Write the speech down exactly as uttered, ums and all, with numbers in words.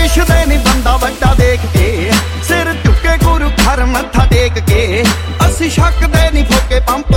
ਪੁੱਛਦੇ ਨੀ ਬੰਦਾ ਵੱਡਾ ਦੇਖ ਕੇ, ਸਿਰ ਝੁਕੇ ਗੁਰੂ ਘਰ ਮੱਥਾ ਟੇਕ ਕੇ। ਅਸੀਂ ਛੱਕਦੇ ਨੀ ਫੋਕੇ ਪੰਪ